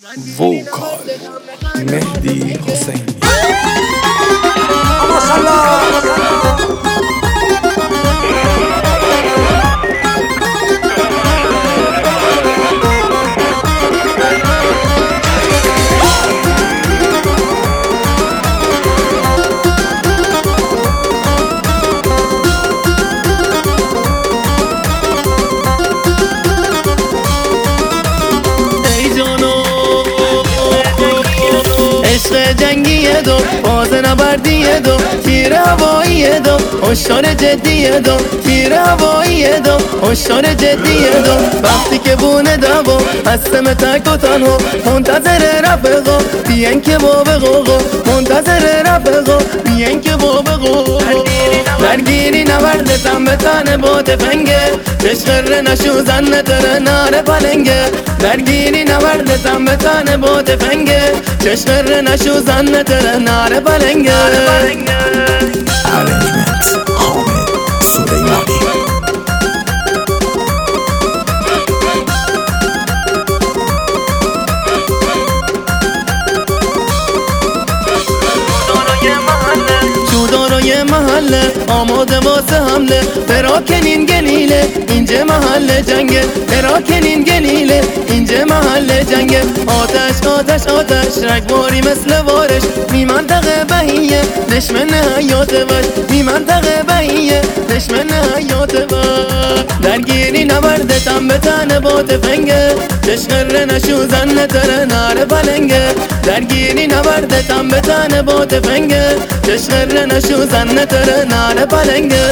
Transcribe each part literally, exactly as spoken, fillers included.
ووکال مهدی حسینی. عشق جنگیه دو باز نبردیه دو تیر هواییه دو هشدار جدیه دو تیر هواییه دو هشدار جدیه دو وقتی که بونه دوا هستم تک و تنها منتظر رفقا بیان که با بقوقا منتظر رفقا بیان که با بقوقا درگیری نوردتم به تن با تفنگه تشخر نشو زن تر نار پلنگه درگیری نوردتم به تن با تفنگه چشمر نشو زن تر نار پلنگه. ارنجمنت حامد سلیمانی. چودارای محله آماده واسه حمله فراکنین گلیله اینجا محله جنگه فراکنین گلیله اینجا محله جنگه آتش آتش آتش رگباری مثل وارش می منطقه بهیه دشمن حیات وش می منطقه بهیه دشمن حیات وش درگیری نوردتم به تن با تفنگه چشخر نشو زن تر نار پلنگه درگیری نوردتم به تن با تفنگه چشخر نشو زن تر نار پلنگه.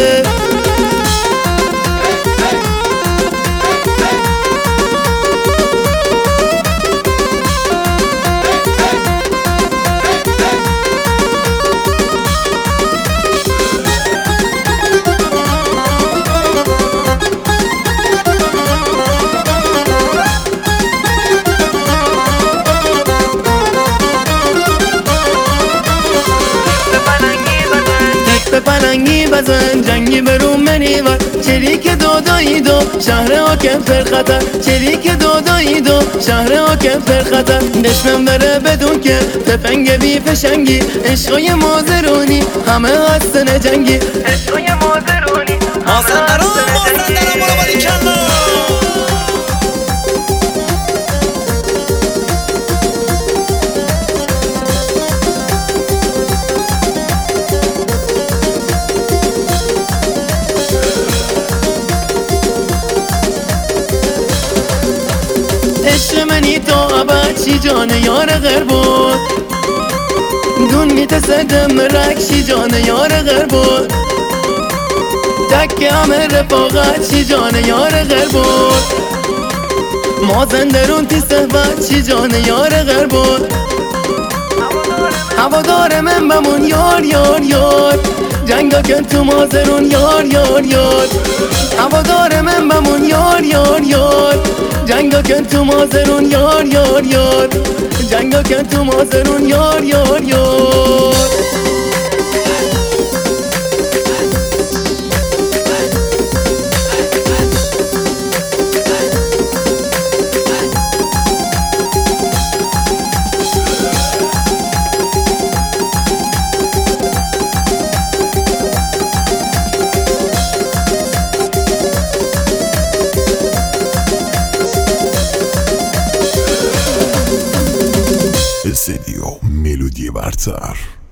پلنگی بزن جنگی برون منی و چریک دودایی دو شهر حاکم پر خطر چریک دودایی دو شهر حاکم پر خطر دشمن بره بدون که تفنگ بی فشنگی عشقای مازرونی همه هستن جنگی عشقای مازرونی مازندران مازندران برو باری کلا. عشق منی تا ابد شی جان یار غیر بود دون میتصدم رکشی جان یار غیر بود تک همه رفاقت شی جان یار غیر بود مازندرون تی صحبت شی جان یار غیر بود هوادار من بمون یار یار یار جنگا کن تو مازرون یار یار یار هوادار من بمون یار یار یار جنگا کن تو مازرون یار یار یار جنگا کن تو مازرون یار یار یار. استدیو ملودی برتر.